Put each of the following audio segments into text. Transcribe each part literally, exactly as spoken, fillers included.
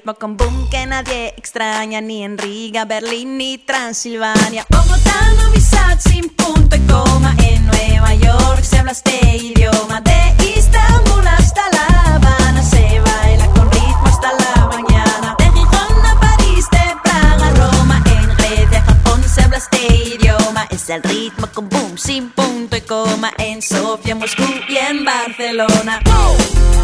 ritmo con boom que nadie extraña, ni en Riga, Berlín ni Transilvania. Bogotá, Novi Sad sin punto y coma. En Nueva York se habla este idioma. De Istambul hasta La Habana se baila con ritmo hasta la mañana. De Gijón a París, de Praga a Roma. En Grecia, Japón se habla este idioma. Es el ritmo con boom sin punto y coma. En Sofía, Moscú y en Barcelona. ¡Oh!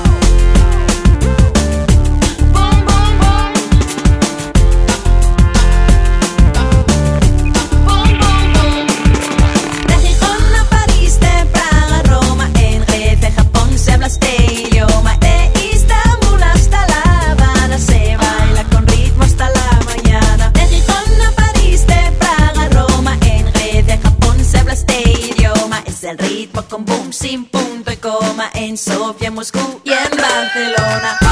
El ritmo con boom sin punto y coma. En Sofía, Moscú y en Barcelona.